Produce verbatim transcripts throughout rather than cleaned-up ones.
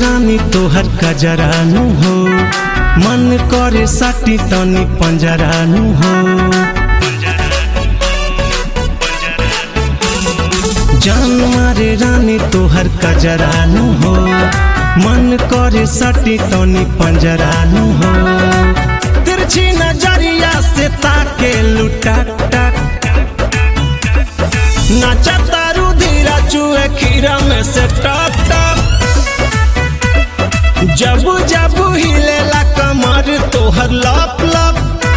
रानी तोहर कजरानु हो, मन करे साटी तनी पंजरानु हो। जान मारे रानी तोहर कजरानु हो, मन करे साटी तनी पंजरानु हो। तिरछी नजरिया से ताके लुटा टक, नाचा तारू धीरा चुए खीरा में से टप टप। जब जब हिलेला कमर तोहर लप लप,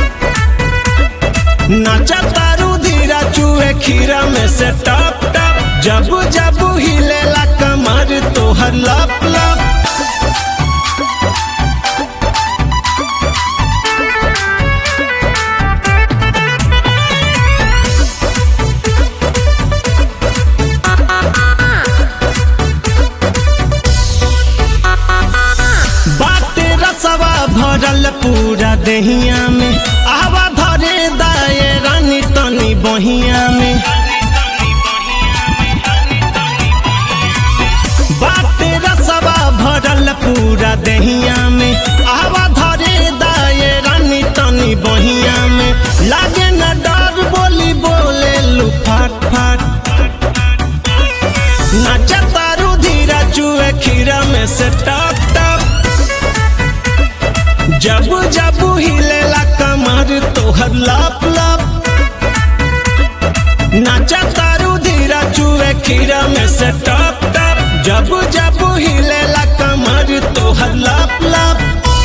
नाचा तारू धीरा चुए खीरा में से टप टप। जब जब हिलेला कमर तोहर लप लप। भरल पूरा देहिया में, आवा धरे दाए रानी तनी बहिया में। बाटे रसवा भरल पूरा देहिया में, आवा धरे दाए रानी तनी बहिया में। लागे न डर बोली बोले लू फाट फाट, नाचा तारू धीरा चुए खीरा में से टप टप। जब जब हिलेला कमर तोहर लप लप, नाचा तारू धीरा चुए खीरा में से टप टप। जब जब हिलेला कमर तोहर लप लप।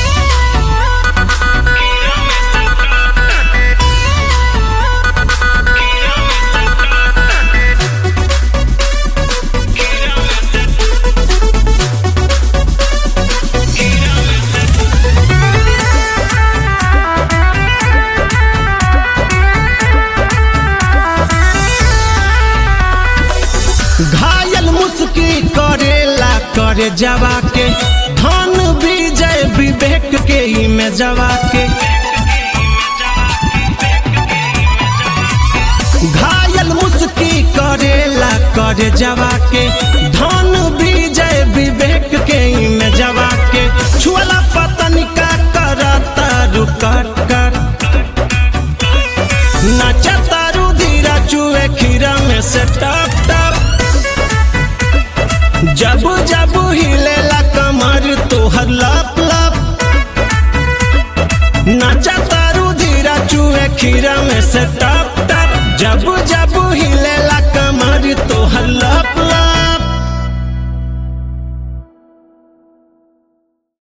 घायल मुस्की करेला करे जवा के, धन विजय विवेक के में जवा के। घायल मुस्की करेला करे जवा के, धन विजय विवेक के में जवा के। छुअला पतन का करता रुकट कर, नाचा तारू धीरा चुए खीरा में से टप टप। जब जब हिलेला कमर तोहर लप लप, नाचा तारू धीरा चुए खीरा में से टप टप। जब जब